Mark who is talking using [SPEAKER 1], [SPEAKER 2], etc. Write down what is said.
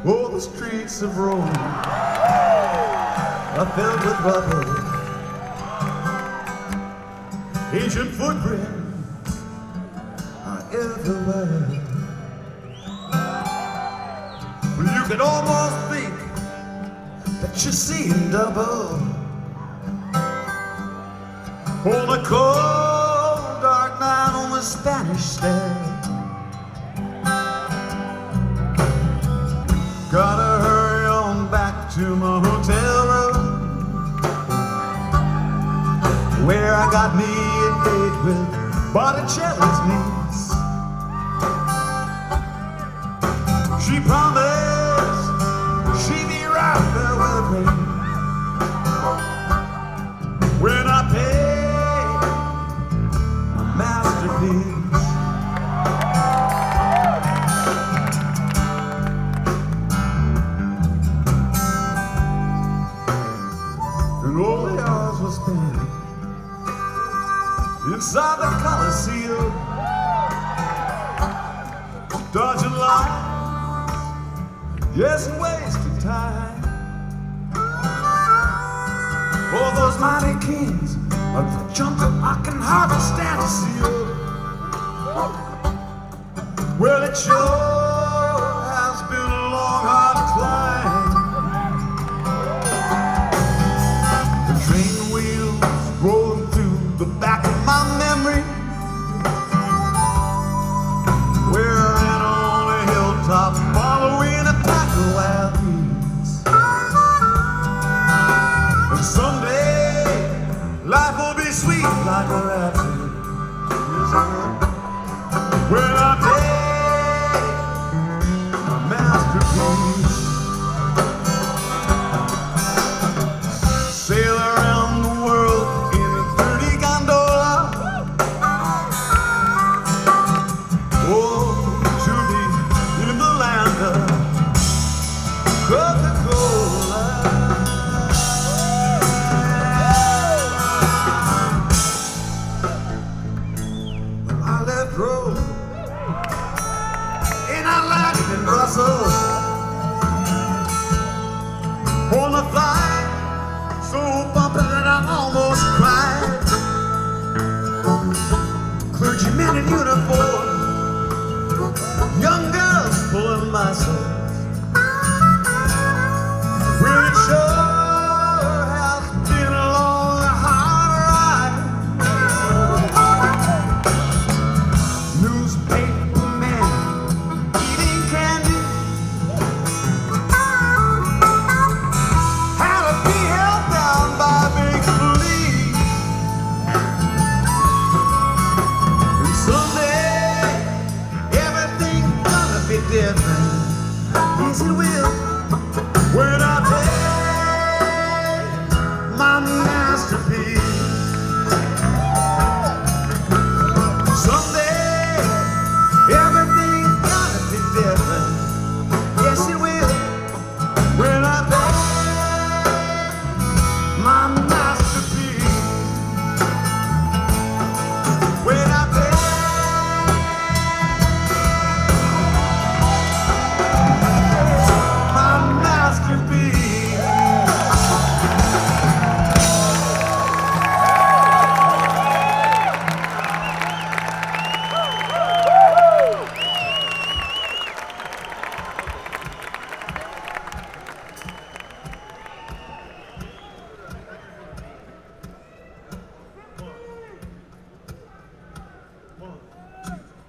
[SPEAKER 1] Oh, the streets of Rome are filled with rubble. Ancient footprints are everywhere. You can almost think that you're seeing double. On a cold, dark night on the Spanish Steps. Gotta hurry on back to my hotel room, where I got me a date with Botticelli's niece. She promised she'd be right there with me when I paid my masterpiece. And all the hours were spent inside the Coliseum, dodging lines, yes, and wasting time. For those mighty kings of the jungle I can hardly stand to see you. Well, it sure has been a long, hard climb. The train wheels rolling through the back of my memory. We're in on a hilltop following a pack of wild geese. And someday life will be sweet like a rhapsody. When I take my masterpiece, sail around the world in a 30 gondola. Oh, to be in the land of Coca-Cola. I left Rome and I landed in Brussels on a flight so bumpy that I almost cried. Clergymen in uniform, young girls pulling muscles. Well, it sure has been a long, hard ride. Newspaper men eating candy, how to be held down by big police. And someday everything's gonna be different. Yes, it will.